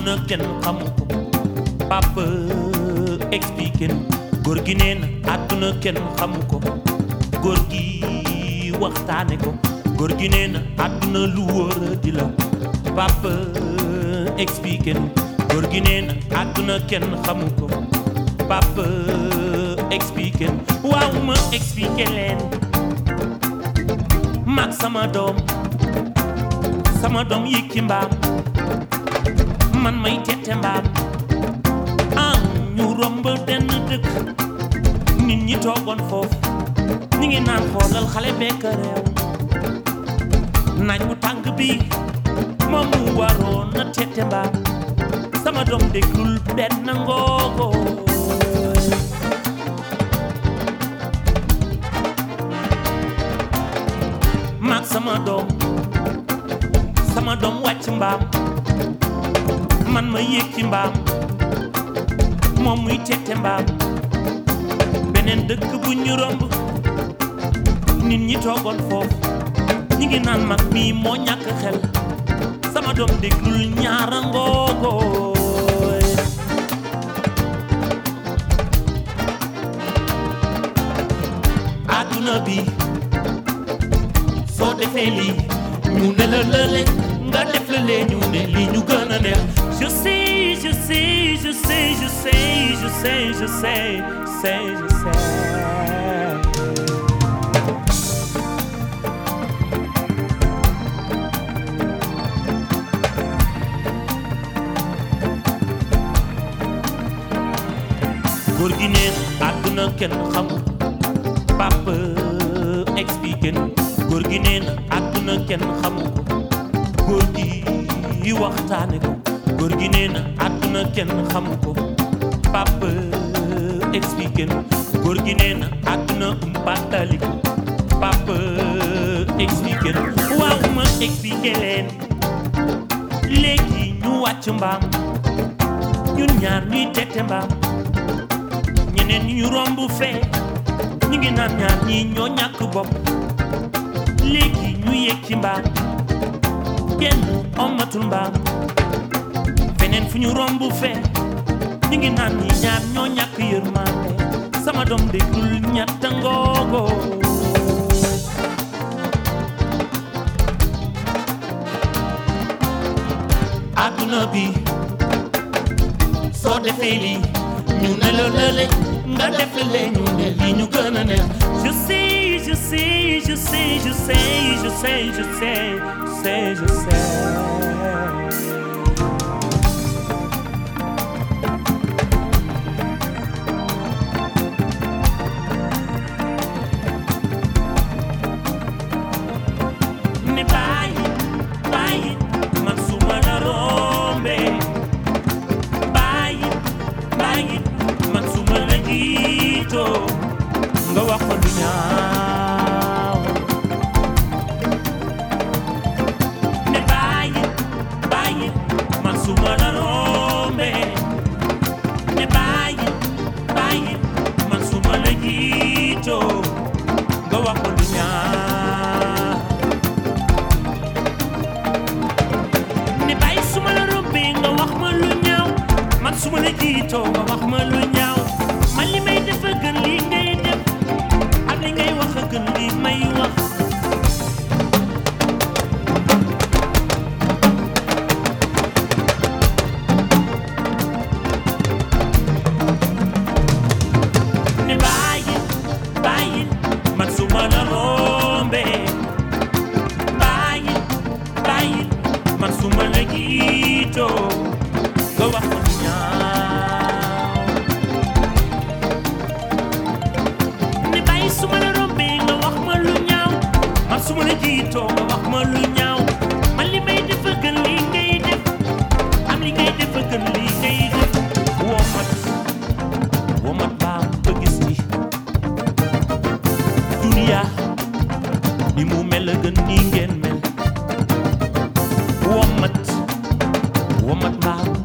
àdduna kenn xamu ko papa expliqué góor gi nee na àdduna kenn xamu ko góor gi waxtaane ko góor gi nee na àdduna lu wóor di la papa expliqué góor gi nee na àdduna kenn xamu ko papa expliqué waaw ma expliqué leen mag sama doom yi ci mbaam man may tette mbaam ñu romb benn dëkk nit ñi toogoon foofu ñi ngi naan xoolal xale bekk réew naaj bu tàng bi moom mu waroon na tette mbaam sama doom déglul benn ngoogo maag sama doom wàcc mbaam man ma yéeg ci mbaam moom muy tette mbaam beneen dëkk bu ñu romb nit ñi toogoon foofu ñi ngi naan mag mi moo ñàkk xel sama doom déglul ñaara ngoogooy àdduna bi soo defee lii ñu ne la lële nga def la lee ñu ne lii ñu gën a neex je sais je sais je sais je sais je sais je sais je sais góor gi neen àdduna kenn xamul papa expliqué góor gi neen àdduna kenn xamul góor gi waxtaane ko góor gi nee na àdduna kenn xamu ko papa expliqué góor gi nee na àdduna umpatali ko papa expliqué waaw ma expliqué leen léegi ñu wàcc mbaam ñun ñaar ñuy tette mbaam ñeneen ñu romb fee ñu ngi naan ñaar ñi ñoo ñàkk bopp léegi ñu yéeg ci mbaam kenn ommatul mbaam feneen fu ñu romb fee ñu ngi naan ñi ñaar ñoo ñàkk yërmande sama doom déglul ñetta ngoogo àdduna bi soo defee lii ñu ne la lële nga def la lee ñu ne lii ñu gën a neex je sais je sais je sais je sais je sais je sais je sais ne bàyyi man su ma la rombee bàyyi man su ma la jiitoo nga wax ko lu ñaaw ne bàyyi man su ma la rombee ne bàyyi man su ma la jiitoo nga wax ko lu ñaaw ne bàyyi su ma la rombee nga wax ma lu ñaaw man su ma la jiitoo nga wax ma lu ñaaw man li may def a gën li ngay def ak li ngay wax a gën li may wax ne bàyyi man su ma la rombee bàyyi man su ma la jiitoo nga wax ma lu ñaaw ne bàyyi su ma la rombee nga wax ma lu ñaaw man su ma la jiitoo nga wax ma lu ñaaw man li may def a gën li ngay def am li ngay def a gën li ngay def womat baa ba gis ni duniya ni mu mel a gën ni ngeen mel womat baa